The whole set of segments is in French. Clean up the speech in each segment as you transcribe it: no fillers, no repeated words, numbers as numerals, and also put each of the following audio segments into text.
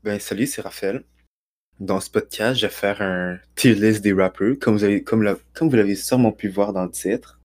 Ben salut, c'est Raphaël. Dans ce podcast, je vais faire un tier list des rappeurs, comme vous l'avez sûrement pu voir dans le titre.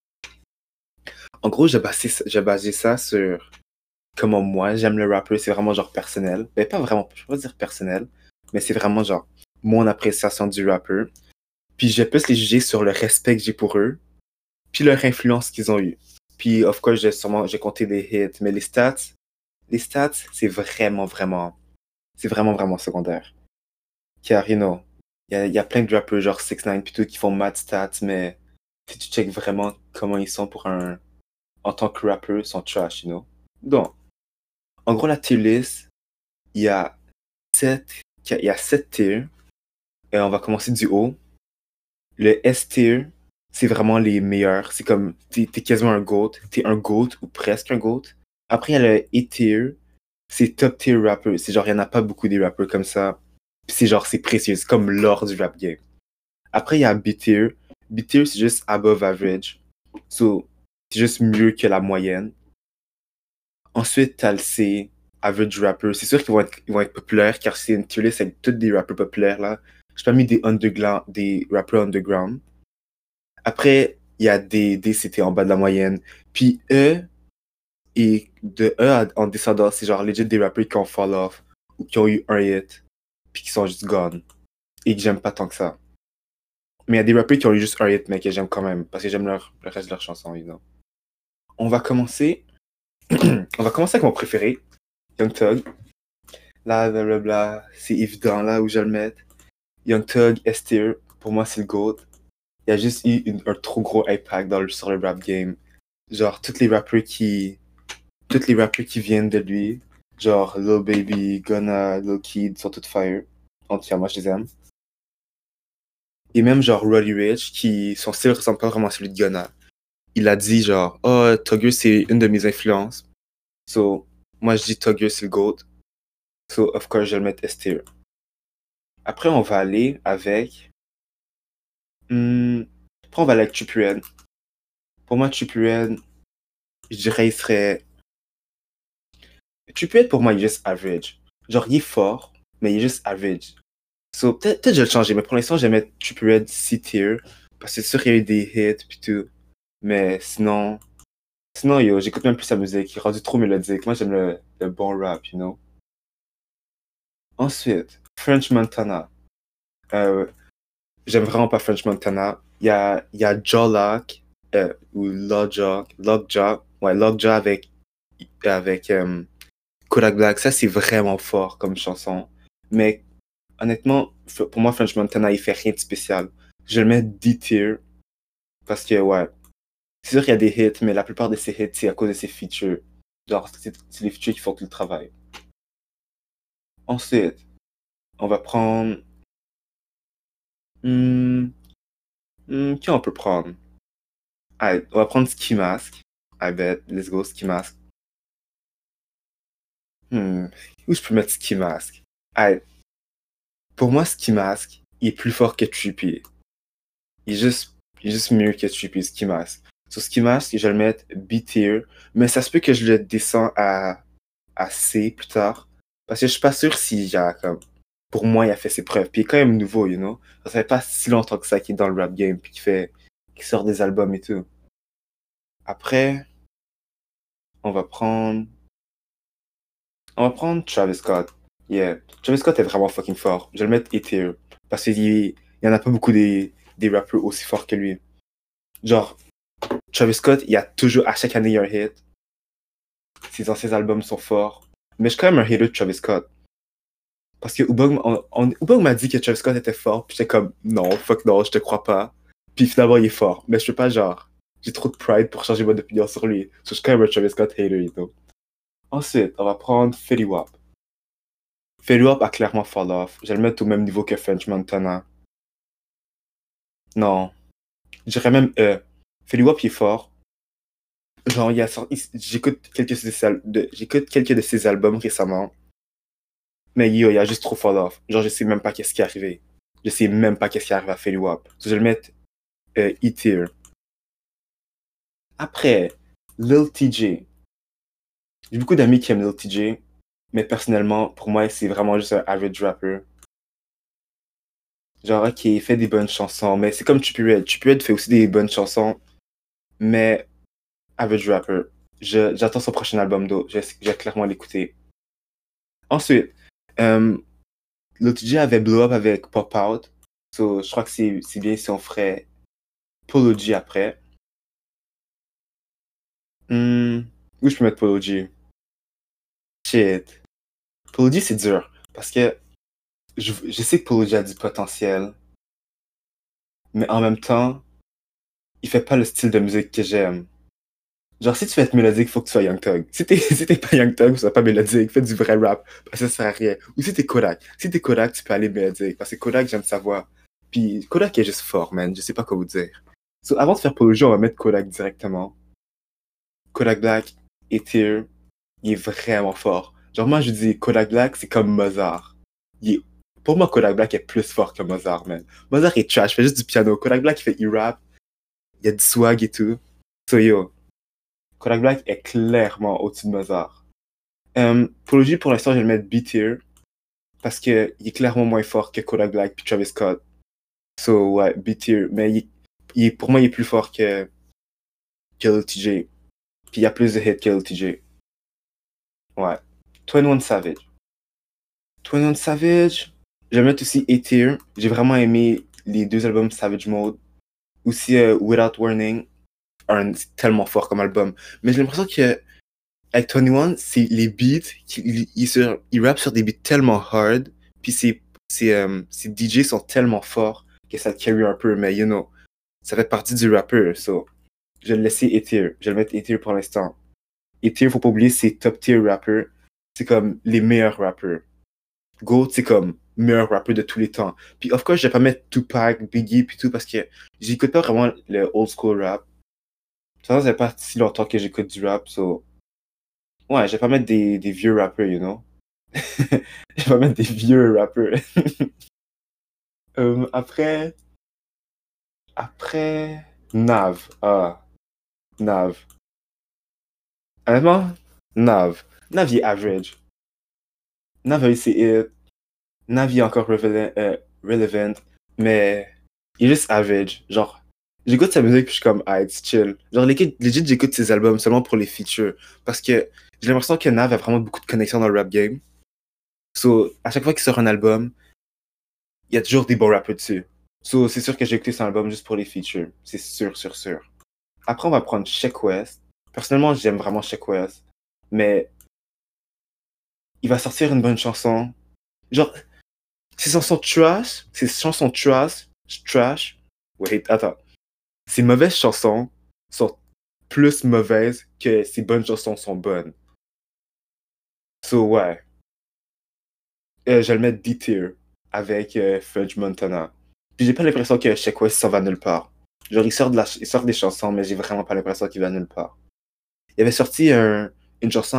En gros, j'ai basé ça sur comment moi j'aime le rappeur. C'est vraiment genre personnel. Ben pas vraiment, je peux pas dire personnel, mais c'est vraiment genre mon appréciation du rappeur. Puis je vais plus les juger sur le respect que j'ai pour eux, puis leur influence qu'ils ont eu. Puis of course, j'ai compté des hits, mais les stats, c'est vraiment secondaire. Car, il y a plein de rappeurs genre 6ix9ine pis tout qui font mad stats, mais si tu check vraiment comment ils sont en tant que rappeur, ils sont trash. Donc, en gros, la tier list, il y a 7, il y a 7 tiers, et on va commencer du haut. Le S tier, c'est vraiment les meilleurs. C'est comme, t'es quasiment un GOAT, t'es un GOAT ou presque un GOAT. Après, il y a le A tier, c'est top tier rappeur. C'est genre, il y en a pas beaucoup des rappeurs comme ça. Puis c'est genre, c'est précieux, c'est comme l'or du rap game. Après, il y a B-tier. B-tier, c'est juste above average. So, c'est juste mieux que la moyenne. Ensuite, t'as le C, average rapper. C'est sûr qu'ils vont être populaires car c'est une tier list avec tous des rappeurs populaires là. J'ai pas mis des rappeurs underground. Après, il y a D, c'était en bas de la moyenne. Puis E, et de en descendant, c'est genre legit des rappeurs qui ont fall off ou qui ont eu un hit puis qui sont juste gone et que j'aime pas tant que ça. Mais il y a des rappeurs qui ont eu juste un hit, mais que j'aime quand même, parce que j'aime le reste de leurs chansons, évidemment. On va commencer. On va commencer avec mon préféré, Young Thug. Là, blablabla, c'est évident là où je vais le mettre. Young Thug, S-tier, pour moi, c'est le GOAT. Il y a juste eu un trop gros impact sur le rap game. Genre, tous les rappeurs qui viennent de lui, genre Lil Baby, Gunna, Lil Kid, sont tous fire. Entièrement, je les aime. Et même genre Roddy Ricch, son style ressemble pas vraiment à celui de Gunna. Il a dit genre, oh, Tugger c'est une de mes influences. So, moi je dis Tugger c'est le GOAT. So, of course, je vais le mettre S tier. Après, on va aller avec. Après, on va aller avec Trippie. Pour moi, Trippie, je dirais, il serait. Trippie, pour moi, il est juste average. Genre, il est fort, mais il est juste average. So, peut-être je vais le changer, mais pour l'instant, je vais mettre Trippie C tier. Parce que c'est sûr qu'il y a eu des hits pis tout. Mais sinon, yo, j'écoute même plus sa musique. Il est rendu trop mélodique. Moi, j'aime le bon rap. Ensuite, French Montana. Euh, J'aime vraiment pas French Montana. Il y a Jawlock, ou Lockjaw. Ouais, Lockjaw avec Kodak Black. Ça, c'est vraiment fort comme chanson. Mais honnêtement, pour moi, French Montana, il fait rien de spécial. Je vais le mettre D-tier parce que, ouais, c'est sûr qu'il y a des hits, mais la plupart de ces hits, c'est à cause de ses features. Genre, c'est les features qui font tout le travail. Ensuite, on va prendre. Hmm, qui on peut prendre? Allez, on va prendre Ski Mask. I bet. Let's go, Ski Mask. Hmm, Où je peux mettre Ski Mask? Allez, pour moi, Ski Mask, il est plus fort que Trippie. Il est juste mieux que Trippie, Ski Mask. Sur Ski Mask, je vais le mettre B-tier, mais ça se peut que je le descends à C plus tard. Parce que je suis pas sûr s'il a comme. Pour moi, il a fait ses preuves. Puis il est quand même nouveau. Ça fait pas si longtemps que ça qu'il est dans le rap game, puis qu'il sort des albums et tout. Après, on va prendre. On va prendre Travis Scott. Yeah. Travis Scott est vraiment fucking fort. Je vais le mettre A-tier. Parce qu'il y en a pas beaucoup des rappeurs aussi forts que lui. Genre, Travis Scott, il y a toujours, à chaque année, il y a un hit. Ses anciens albums sont forts. Mais je suis quand même un hater de Travis Scott. Parce que Ubong m'a dit que Travis Scott était fort. Puis j'étais comme, non, fuck non, je te crois pas. Puis finalement, il est fort. Mais je peux pas, genre, j'ai trop de pride pour changer mon opinion sur lui. So, je suis quand même un Travis Scott hater. Ensuite, on va prendre Fetty Wap. Fetty Wap a clairement fall off. Je vais le mettre au même niveau que French Montana. Non. Je dirais même Fetty Wap, il est fort. Genre, j'écoute quelques de ses albums récemment. Mais yo, il a juste trop fall off. Genre, je sais même pas qu'est-ce qui est arrivé. Je sais même pas qu'est-ce qui arrive à Fetty Wap. So, je vais le mettre E-tier. Après, Lil TJ. J'ai beaucoup d'amis qui aiment Lil TJ. Mais personnellement, pour moi, c'est vraiment juste un average rapper. Genre, ok, il fait des bonnes chansons, mais c'est comme Trippie Redd fait aussi des bonnes chansons, mais average rapper. J'attends son prochain album, d'eau. Je vais clairement l'écouter. Ensuite, euh, l'OTG avait blow up avec Pop Out. So, je crois que c'est bien si on ferait Polo G après. Où je peux mettre Polo G? Shit. Polo G, c'est dur. Parce que je sais que Polo G a du potentiel, mais en même temps, il fait pas le style de musique que j'aime. Genre, si tu veux être mélodique, faut que tu sois Young Thug. Si t'es pas Young Thug, tu sois pas mélodique, fais du vrai rap, parce que ça sert à rien. Ou si t'es Kodak. Si t'es Kodak, tu peux aller mélodique, parce que Kodak, j'aime sa voix. Puis Kodak est juste fort, man. Je sais pas quoi vous dire. So, avant de faire Polo G, on va mettre Kodak directement. Kodak Black et Tear, il est vraiment fort. Genre, moi, je dis Kodak Black, c'est comme Mozart. Il est- Pour moi, Kodak Black est plus fort que Mozart, man. Mozart est trash, il fait juste du piano. Kodak Black, il fait e-rap, il y a du swag et tout. So, yo, Kodak Black est clairement au-dessus de Mozart. Pour le J, pour l'instant, je vais le mettre B-tier, parce qu'il est clairement moins fort que Kodak Black puis Travis Scott. So, ouais, B-tier. Mais pour moi, il est plus fort que LTJ. Puis il y a plus de hits que LTJ. Ouais. 21 Savage. 21 Savage, je vais mettre aussi A-tier. J'ai vraiment aimé les deux albums Savage Mode. Aussi Without Warning. C'est tellement fort comme album. Mais j'ai l'impression que avec 21, c'est les beats, il rappe sur des beats tellement hard, puis ses DJ sont tellement forts que ça le carry un peu, mais you know, ça fait partie du rapper, so je vais le laisser A-tier. Je vais le mettre A-tier pour l'instant. A-tier, faut pas oublier, c'est top tier rapper. C'est comme les meilleurs rappeurs. GOAT, c'est comme meilleur rappeur de tous les temps. Puis, of course, je vais pas mettre Tupac, Biggie, puis tout, parce que j'écoute pas vraiment le old school rap. Ça fait pas si longtemps que j'écoute du rap, so... Ouais, je vais pas mettre des vieux rappeurs, you know? Je vais pas mettre des vieux rappeurs. Après... Après... Nav. Ah, Nav. Honnêtement, Nav. Nav, il est average. Nav a eu ses hits. Nav, il est encore relevant, mais il est juste average. Genre, j'écoute sa musique puis je suis comme, ah, it's chill. Genre, legit, j'écoute ses albums seulement pour les features. Parce que j'ai l'impression que Nav a vraiment beaucoup de connexions dans le rap game. So, à chaque fois qu'il sort un album, il y a toujours des bons rappeurs dessus. So, c'est sûr que j'ai écouté son album juste pour les features. C'est sûr, sûr, sûr. Après, on va prendre Sheck West. Personnellement, j'aime vraiment Sheck West. Mais il va sortir une bonne chanson. Genre, ses chansons trash. Wait, attends. Ses mauvaises chansons sont plus mauvaises que ses bonnes chansons sont bonnes. So, ouais. Je vais le mettre D-tier avec Fudge Montana. Puis j'ai pas l'impression que Sheck West s'en va nulle part. Genre, il sort des chansons, mais j'ai vraiment pas l'impression qu'il va nulle part. Il avait sorti une chanson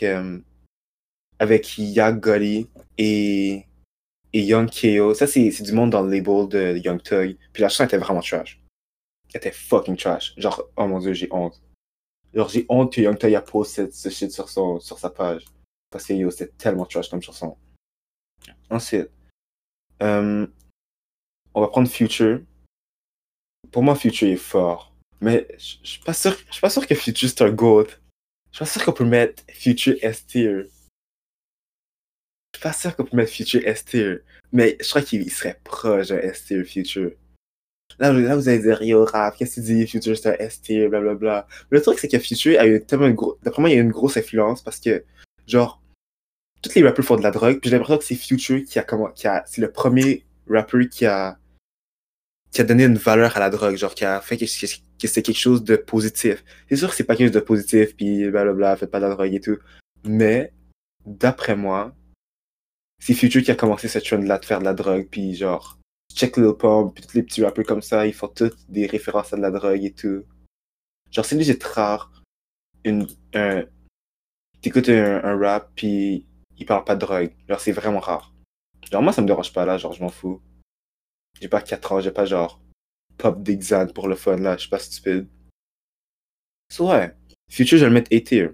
avec Young Gotti et, et Young K.O. Ça, c'est du monde dans le label de Young Thug. Puis la chanson était vraiment trash. Elle était fucking trash. Genre, oh mon dieu, j'ai honte. Genre, j'ai honte que Young Thug a posté ce shit sur sa page. Parce que yo, c'était tellement trash comme chanson. Ensuite, euh, on va prendre Future. Pour moi, Future est fort. Mais je suis pas sûr, je suis pas sûr que Future c'est un GOAT. Je suis pas sûr qu'on peut mettre Future S-tier. Je suis pas sûr qu'on peut mettre Future S-tier. Mais je crois qu'il serait proche d'un S-tier Future. Là, vous allez dire, yo, rap, qu'est-ce que tu dis, Future c'est un S-tier, blablabla. Mais le truc, c'est que Future a eu tellement d'après moi, il y a une grosse influence parce que, genre, tous les rappeurs font de la drogue, puis j'ai l'impression que c'est Future c'est le premier rappeur qui a donné une valeur à la drogue, genre qui a fait que c'est quelque chose de positif. C'est sûr que c'est pas quelque chose de positif, puis blablabla, faites pas de la drogue et tout. Mais, d'après moi, c'est Future qui a commencé cette trend-là de faire de la drogue, puis genre, check Lil Pump, puis tous les petits rappeurs comme ça, ils font toutes des références à de la drogue et tout. Genre, c'est legit rare, une, un, t'écoutes un rap, puis il parle pas de drogue. Genre, c'est vraiment rare. Genre, moi, ça me dérange pas, là, genre, je m'en fous. J'ai pas 4 ans, j'ai pas genre pop d'exan pour le fun là, je suis pas stupide. So ouais, Future je vais le mettre A-tier.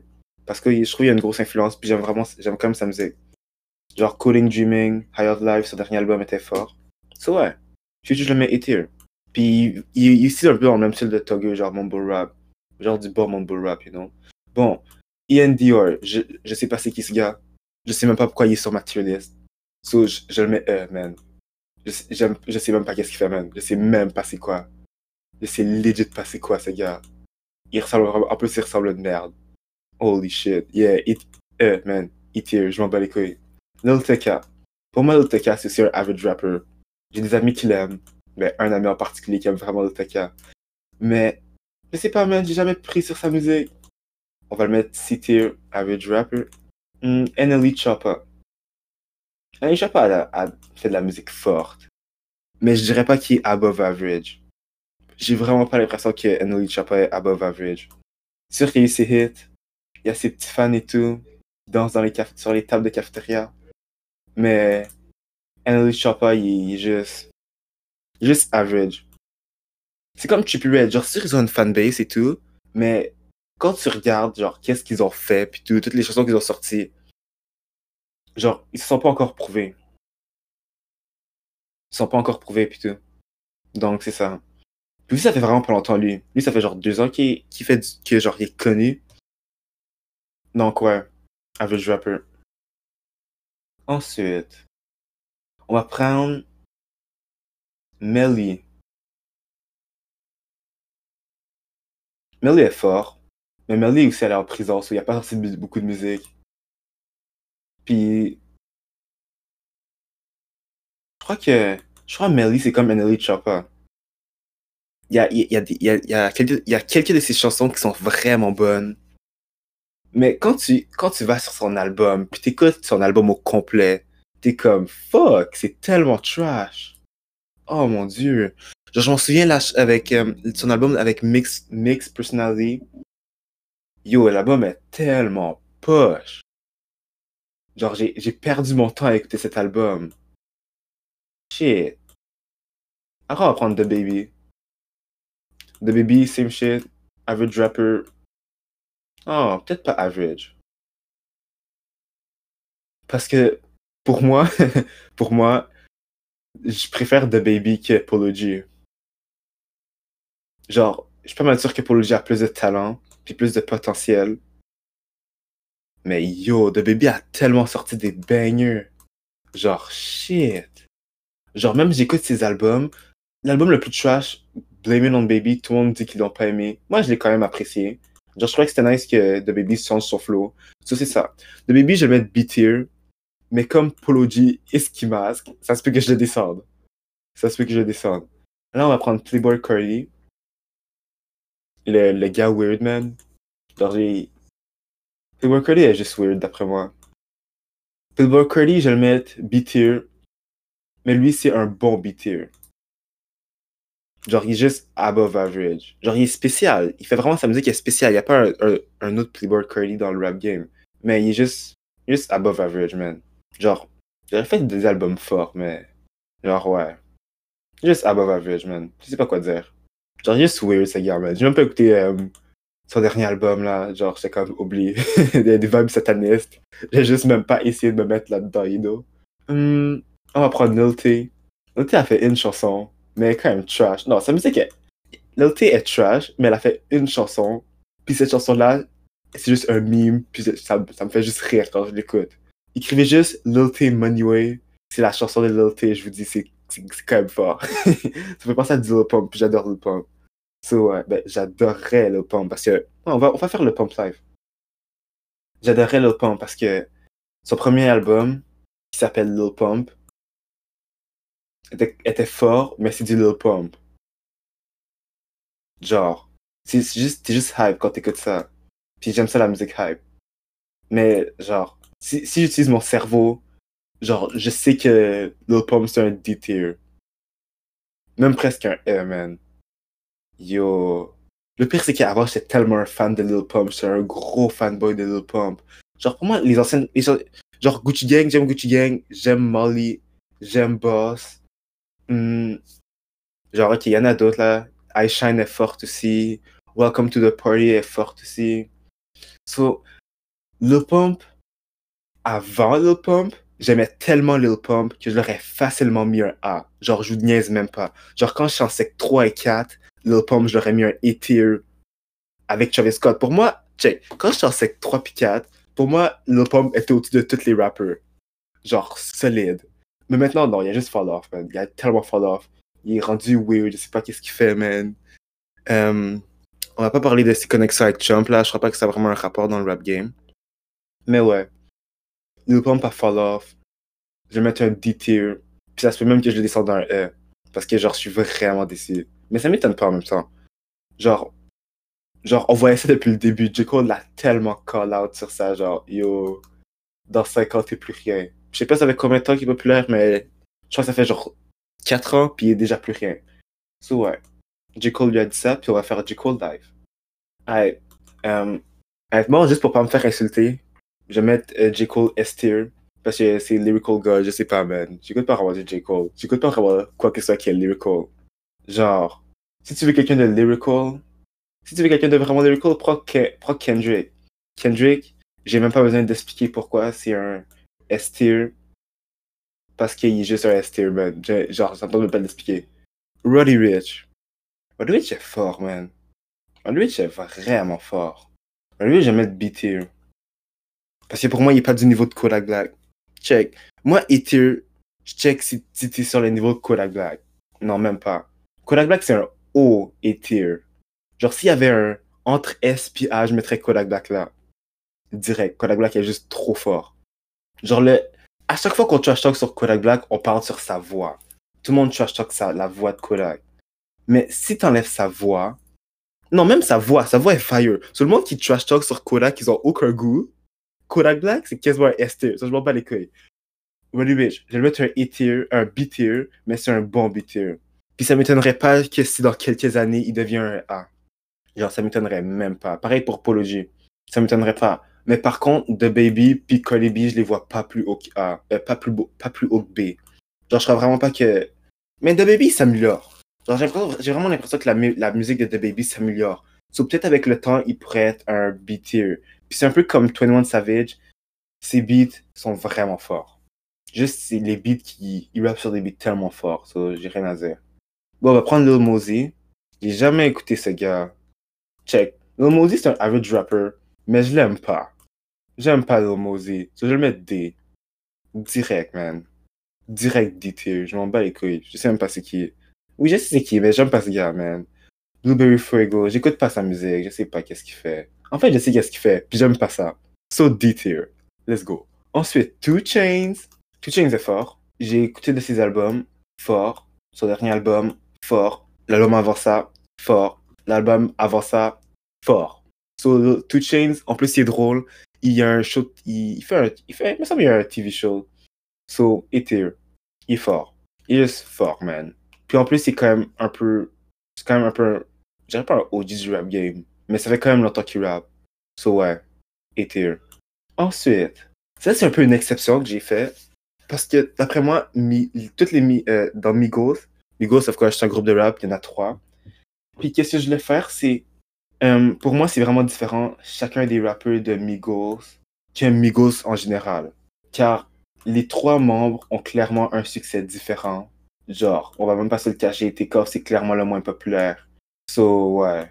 Parce que je trouve qu'il y a une grosse influence, puis j'aime quand même sa musique. Genre Coding Dreaming, High of Life, son dernier album était fort. So ouais, je le mets A tier. Puis il est aussi un peu dans le même style de Toggle, genre mumble rap. Genre du bon mumble rap, you know. Bon, Ian Dior, je sais pas c'est qui ce gars. Je sais même pas pourquoi il est sur ma tier list. So je le mets man. Je sais même pas qu'est-ce qu'il fait, man. Je sais même pas c'est quoi. Je sais legit pas c'est quoi ce gars. Il ressemble vraiment, en plus il ressemble à une merde. Holy shit. Yeah, man. E tier, je m'en bats les couilles. Lil TK. Pour moi, Lil TK, c'est aussi un average rapper. J'ai des amis qui l'aiment. Mais un ami en particulier qui aime vraiment Lil TK. Mais, je sais pas, man, j'ai jamais pris sur sa musique. On va le mettre C tier, average rapper. NLE Choppa. NLE Choppa a fait de la musique forte. Mais je dirais pas qu'il est above average. J'ai vraiment pas l'impression que NLE Choppa est above average. C'est sûr qu'il y a eu ses hits. Il y a ses petits fans et tout. Qui dansent sur les tables de cafétéria. Mais NLE Choppa, il est juste average. C'est comme Trippie Redd, genre sûr ils ont une fanbase et tout, mais quand tu regardes genre qu'est-ce qu'ils ont fait puis tout, toutes les chansons qu'ils ont sorties, genre ils se sont pas encore prouvés. Ils sont pas encore prouvés puis tout. Donc c'est ça. Puis lui, ça fait vraiment pas longtemps lui. Lui ça fait genre 2 ans que genre il est connu. Donc ouais, average rapper. Ensuite, on va prendre Melly. Melly est fort, mais Melly est aussi allé en prison, so il a pas sorti beaucoup de musique. Puis je crois que Melly c'est comme NLE Choppa. Il y a quelques de ses chansons qui sont vraiment bonnes. Mais quand tu vas sur son album, puis t'écoutes son album au complet, t'es comme fuck, c'est tellement trash. Oh mon dieu. Genre, je m'en souviens là, avec son album avec Mix Personality. Yo, l'album est tellement poche. Genre, j'ai perdu mon temps à écouter cet album. Shit. Après, on va prendre The Baby. The Baby, same shit. Average rapper. Oh, peut-être pas average. Parce que pour moi, pour moi, je préfère The Baby que Polo G. Genre, je suis pas mal sûr que Polo G a plus de talent, puis plus de potentiel. Mais yo, The Baby a tellement sorti des bangers. Genre, shit. Genre, même j'écoute ses albums. L'album le plus trash, Blame It on Baby, tout le monde dit qu'ils l'ont pas aimé. Moi, je l'ai quand même apprécié. Genre, je trouvais que c'était nice que The Baby change son flow. Ça, c'est ça. The Baby, je vais mettre B-tier. Mais comme Polo G et Ski Mask, ça se peut que je le descende. Ça se peut que je le descende. Là, on va prendre Playboi Carti. Le gars weird, man. Genre, Playboi Carti est juste weird, d'après moi. Playboi Carti, je vais le mettre B-tier. Mais lui, c'est un bon B-tier. Genre, il est juste above average. Genre, il est spécial. Il fait vraiment sa musique est spéciale. Il n'y a pas un autre Playboi Carti dans le rap game. Mais il est juste above average, man. Genre, il aurait fait des albums forts, mais... Genre, ouais. Juste above average, man. Je sais pas quoi dire. Genre, juste weird, ce gars, man. J'ai même pas écouté son dernier album, là. Genre, j'étais comme oublié. des vibes satanistes. J'ai juste même pas essayé de me mettre là-dedans, you know. On va prendre Lil T. Lil T a fait une chanson, mais elle est quand même trash. Non, sa musique est... Lil T est trash, mais elle a fait une chanson. Puis cette chanson-là, c'est juste un meme. Puis ça me fait juste rire quand je l'écoute. Écrivez juste Lil T Money. C'est la chanson de Lil T, je vous dis, c'est quand même fort. Ça fait penser à du Lil Pump, puis j'adore Lil Pump. So, ouais, ben, j'adorerais Lil Pump parce que... Ouais, on va faire le Pump live. J'adorerais Lil Pump parce que son premier album, qui s'appelle Lil Pump, était fort, mais c'est du Lil Pump. Genre, t'es juste hype quand t'écoutes ça. Puis j'aime ça la musique hype. Mais genre, si j'utilise mon cerveau, genre, je sais que Lil Pump c'est un D tier. Même presque un E, man. Yo. Le pire, c'est qu'avant, j'étais tellement un fan de Lil Pump. J'étais un gros fanboy de Lil Pump. Genre, pour moi, les anciennes. Genre, Gucci Gang, j'aime Gucci Gang. J'aime Molly. J'aime Boss. Genre, ok, il y en a d'autres là. I Shine est forte aussi. Welcome to the Party est forte aussi. So, Lil Pump, avant Lil Pump, j'aimais tellement Lil Pump que je l'aurais facilement mis un A. Genre, je vous niaise même pas. Genre, quand je suis en sec 3 et 4, Lil Pump, je l'aurais mis un A-tier avec Travis Scott. Pour moi, check, quand je suis en sec 3 et 4, pour moi, Lil Pump était au-dessus de tous les rappers. Genre, solide. Mais maintenant, non, il a juste fall off, man. Il a tellement fall off. Il est rendu weird, je sais pas qu'est-ce qu'il fait, man. Euh, on va pas parler de ses connexions avec Trump, là. Je crois pas que ça a vraiment un rapport dans le rap game. Mais ouais, Lil Pump a fall off. Je vais mettre un D tier. Puis ça se peut même que je le descende dans un E. Parce que genre, je suis vraiment déçu. Mais ça m'étonne pas en même temps. Genre, on voyait ça depuis le début. J. Cole l'a tellement call out sur ça. Genre, yo, dans 5 ans, t'es plus rien. Je sais pas ça fait combien de temps qu'il est populaire, mais je crois que ça fait genre 4 ans, puis il est déjà plus rien. So ouais. J. Cole lui a dit ça, puis on va faire J. Cole Dive. Alright. Honnêtement, juste pour pas me faire insulter, je vais mettre J. Cole S tier. Parce que c'est lyrical god, je sais pas, man. J'écoute pas vraiment du J. Cole. J'écoute pas vraiment quoi que ce soit qui est lyrical. Genre, si tu veux quelqu'un de lyrical, si tu veux quelqu'un de vraiment lyrical, prends Kendrick. Kendrick, j'ai même pas besoin d'expliquer pourquoi c'est un S tier. Parce qu'il est juste un S tier, man. Genre, ça me même pas l'expliquer. Roddy Ricch. Roddy Ricch est fort, man. Roddy Ricch est vraiment fort. Roddy Ricch, je vais mettre B tier. Parce que pour moi, il est pas du niveau de Kodak Black. Check. Moi, E-tier, je check si t'es sur le niveau de Kodak Black. Non, même pas. Kodak Black, c'est un haut E-tier. Genre, s'il y avait un entre S et A, je mettrais Kodak Black là. Direct. Kodak Black est juste trop fort. Genre, à chaque fois qu'on trash talk sur Kodak Black, on parle sur sa voix. Tout le monde trash talk la voix de Kodak. Mais si t'enlèves sa voix, non, même sa voix est fire. Tout le monde qui trash talk sur Kodak, ils ont aucun goût. Kodak Black, c'est quasiment un S-tier. Ça, je m'en bats les couilles. Roddy Ricch, je vais le mettre un A-tier, un B-tier, mais c'est un bon B-tier. Puis ça m'étonnerait pas que si dans quelques années, il devient un A. Genre, ça m'étonnerait même pas. Pareil pour Polo G. Ça m'étonnerait pas. Mais par contre, DaBaby puis Cardi B, je les vois pas plus haut que A. Pas plus haut que B. Genre, je crois vraiment pas que... Mais DaBaby s'améliore. Genre, j'ai vraiment l'impression que la musique de DaBaby s'améliore. So, peut-être avec le temps, il pourrait être un B-tier. Puis c'est un peu comme 21 Savage. Ses beats sont vraiment forts. Juste, c'est les beats ils rappent sur des beats tellement forts. So, j'ai rien à dire. Bon, on va prendre Lil Mosey. J'ai jamais écouté ce gars. Check. Lil Mosey, c'est un average rapper, mais je l'aime pas. J'aime pas Lil Mosey. So, je vais le mettre D. Direct, man. Direct D tier. Je m'en bats les couilles. Je sais même pas c'est qui. Oui, je sais c'est qui, mais j'aime pas ce gars, man. Blueberry Fuego, j'écoute pas sa musique. Je sais pas qu'est-ce qu'il fait. En fait, je sais qu'est-ce qu'il fait, puis j'aime pas ça. So D tier. Let's go. Ensuite, 2 Chainz. 2 Chainz est fort. J'ai écouté de ses albums. Fort. Son dernier album. Fort. L'album avant ça. Fort. L'album avant ça. Fort. So, 2 Chainz, en plus, il est drôle. Il y a un show. Il me semble qu'il y a un TV show. So, A-tier. Il est fort. Il est juste fort, man. Puis en plus, c'est quand même un peu. C'est quand même un peu. Je dirais pas un OG du rap game. Mais ça fait quand même longtemps qu'il rappe. So, ouais. A-tier. Ensuite, ça, c'est un peu une exception que j'ai fait. Parce que, d'après moi, toutes dans Migos, Migos, of course, c'est un groupe de rap, il y en a 3. Puis, qu'est-ce que je voulais faire, c'est. Pour moi, c'est vraiment différent, chacun des rappeurs de Migos, qu'un Migos en général. Car les 3 membres ont clairement un succès différent. Genre, on va même pas se le cacher, Takeoff, c'est clairement le moins populaire. So, ouais.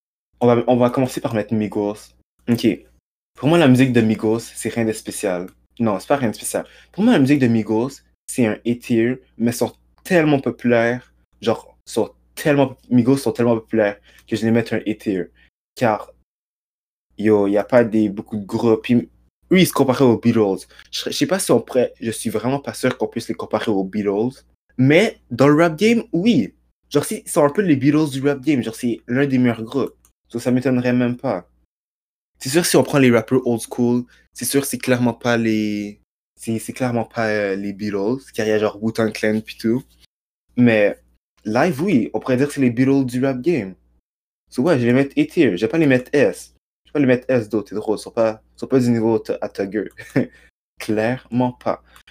On va commencer par mettre Migos. Ok. Pour moi, la musique de Migos, c'est rien de spécial. Non, c'est pas rien de spécial. Pour moi, la musique de Migos, c'est un A-tier, mais sont tellement populaires. Genre, Migos sont tellement populaires que je les mets un A-tier. Car, yo, il n'y a pas beaucoup de groupes. Puis, eux, ils se comparaient aux Beatles. Je sais pas si on pourrait. Je suis vraiment pas sûr qu'on puisse les comparer aux Beatles. Mais, dans le rap game, oui. Genre, ils sont un peu les Beatles du rap game. Genre, c'est l'un des meilleurs groupes. So, ça m'étonnerait même pas. C'est sûr, si on prend les rappeurs old school, c'est sûr, c'est clairement pas les. C'est clairement pas les Beatles, car il y a genre Wu-Tang Clan pis tout. Mais live, oui, on pourrait dire que c'est les Beatles du rap game. So ouais, je vais les mettre A-tier, je vais pas les mettre S. Je vais pas les mettre S d'autres, c'est drôle, ils sont pas du niveau à Tugger. Clairement pas.